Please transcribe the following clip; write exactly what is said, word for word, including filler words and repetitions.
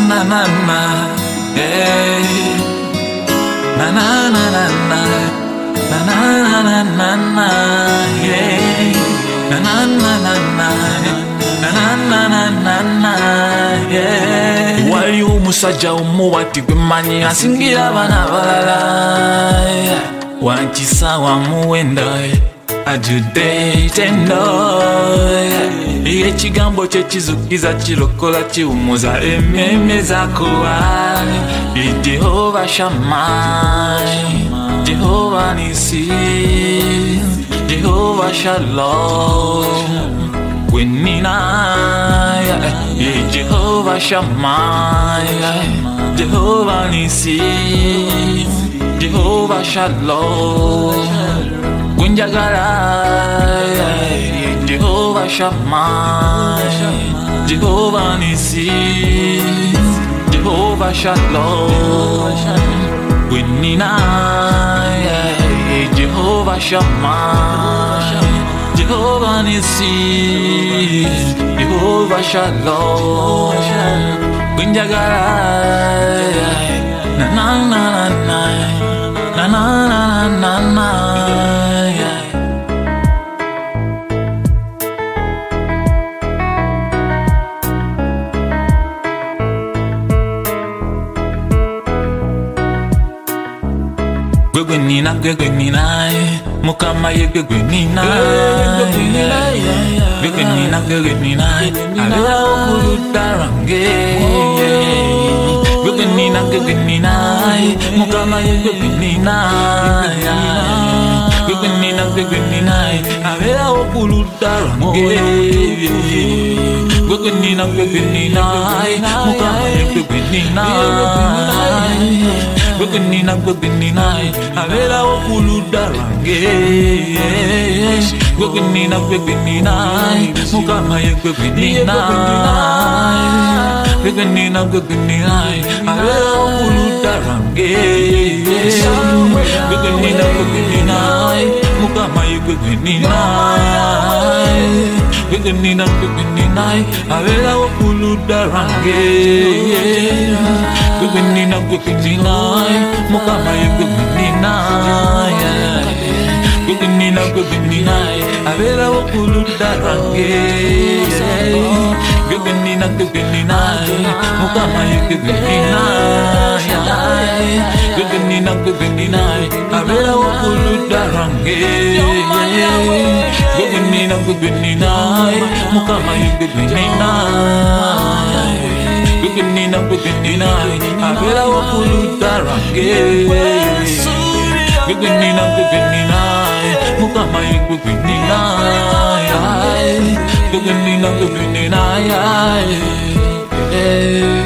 na na na, yeah. Na na na na na, na na na na na, yeah. Na na na na na, na na na na na, yeah. Wali umusajja omuwati gwe manyi asingira abana balala, wankisa wamuwenda ajudde tendo, ekigambo kye kizukiza kirokola kiwumuza emmeme zakuwa. Jehova Shammah, Jehova Nisi, Jehova Shalom, Gwenina, Jehova Shammah, Jehova Nisi, Jehova Shalom, Gwenjagala, Jehova Shammah, Jehova Nisi, Jehova Shalom, Gwenina, Jehova Shammah, Jehova Nisi, Jehova Shalom, Gwenjagala, na na na na na na na na. Gwenina, Gwenina, Mukama ye Gwenina, Gwenina, Gwenina, Ala okuludarange. Gwenina, Gwenina, Mukama ye Gwenina, Gwenina, Gwenina, Ala okuludarange. Gwenina, Gwenina, Mukama ye Gwenina. Gwenina, Gwenina, Avela okuludarange. Gwenina, Gwenina, Mukama ye Gwenina. Gwenina, Gwenina, Avela okuludarange. Gwenina, Gwenina, Mukama ye Gwenina. Gwenina, Gwenina, Avela okuludarange. Gwenina, Gwenina, Mukama ye Gwenina. Gwenina, Gwenina, Avela okuludarange. Gwenina, Gwenina, Mukama ye Gwenina. Gwenina, Gwenina, Avela okuludarange. Gwenina, Gwenina, Mukama ye Gwenina. Gwenina, Gwenina, Avela okuludarange. Gwenina, Gwenina, Mukama ye Gwenina. Gwenina, Gwenina,